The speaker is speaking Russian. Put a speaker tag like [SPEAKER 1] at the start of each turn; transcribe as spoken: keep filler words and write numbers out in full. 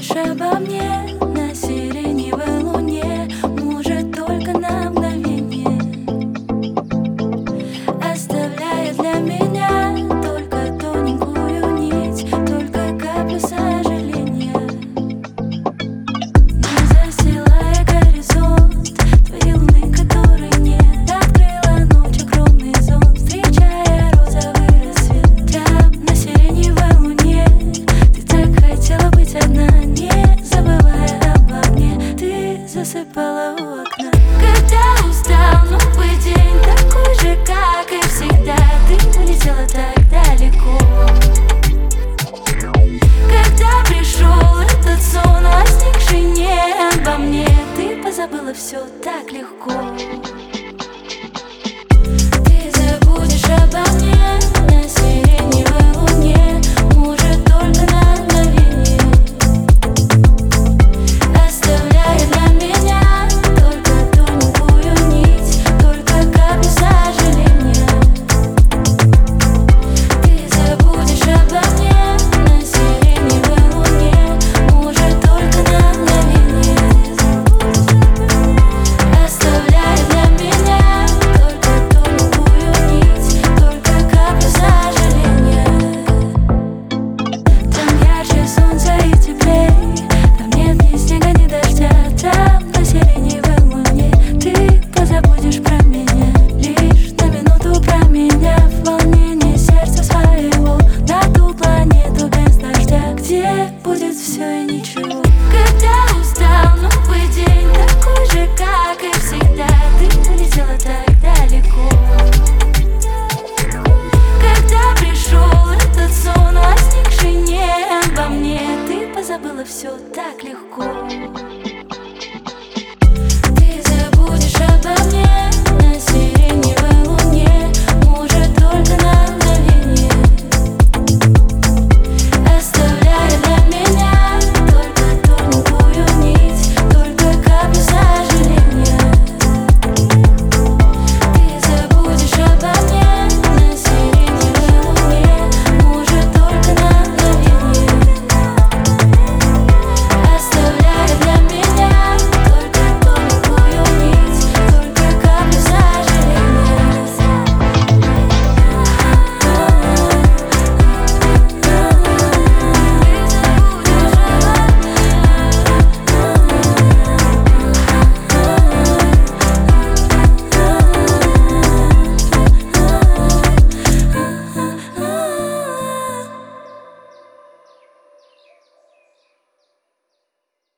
[SPEAKER 1] забудешь обо мне на сиреневой луне, может, только на мгновение, оставляя для меня только тоненькую нить, только каплю сожаления. Не застилая горизонт твоей луны, которой нет, открыла ночь огромный зонт, встречая розовый рассвет. Там на сиреневой луне ты так хотела быть одна, не забывая обо мне, ты засыпала у окна. Когда устал новый день, такой же, как и всегда, ты улетела так далеко. Когда пришел этот сон, возникший не обо мне, ты позабыла все так легко. Ты забудешь обо мне на сиреневой луне, может, только на мгновение, оставляя для меня только тоненькую нить, только каплю сожаления. Ты забудешь обо мне на сиреневой луне, может, только на мгновение, оставляя для меня только тоненькую нить, только каплю сожаления. Там ярче солнца и теплей, там нет ни снега, ни дождя. Там на сиреневой луне ты позабудешь про меня, лишь на минуту променяв волнение сердца своего на ту планету без дождя, где будет все и ничего. Когда устал новый день, такой же, как и всегда, ты улетела так далеко. Когда пришел этот сон, возникший не обо мне, ты позабыла все так легко.